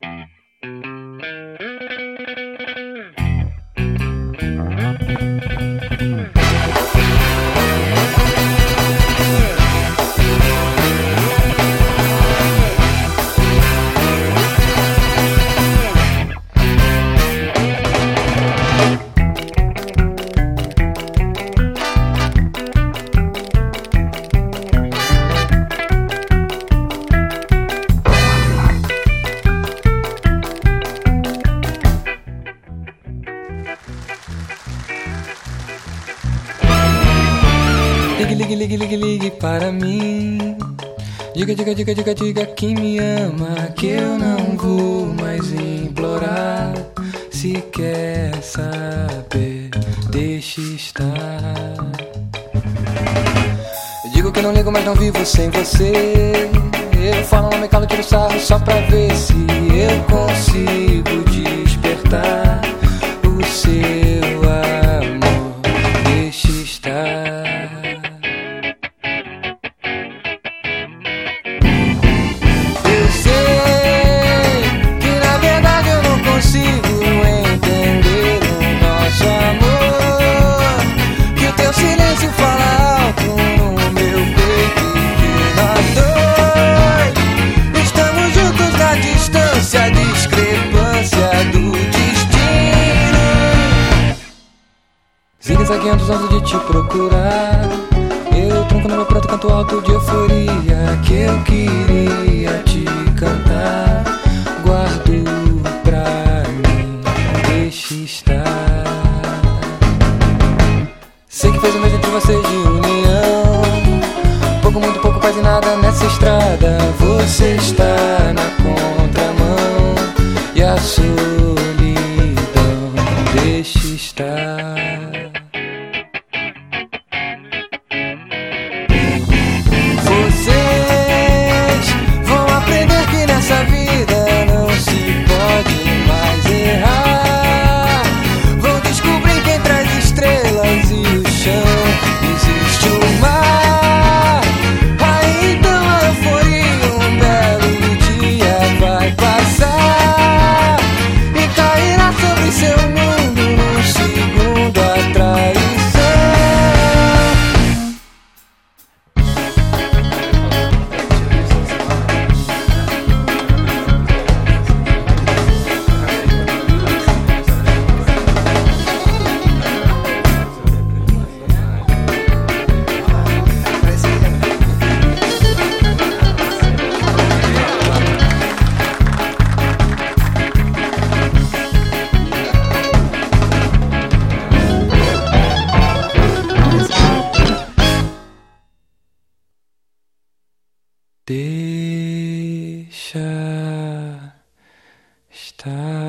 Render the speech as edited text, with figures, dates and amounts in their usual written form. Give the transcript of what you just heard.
Ligue para mim. Diga que me ama, que eu não vou mais implorar. Se quer saber, deixe estar. Digo que não ligo, mas não vivo sem você. Eu falo, não me calo, tiro sarro só pra ver se eu consigo despertar o seu amor. Deixe estar. Zigue-zagueando os anos de te procurar. Eu tronco no meu prato, canto alto de euforia que eu queria te cantar. Guardo pra mim, deixe estar. Sei que fez o mesmo entre vocês de união. Pouco, muito pouco, quase nada nessa estrada. Você está na contramão e a solidão deixe estar. Deixa estar.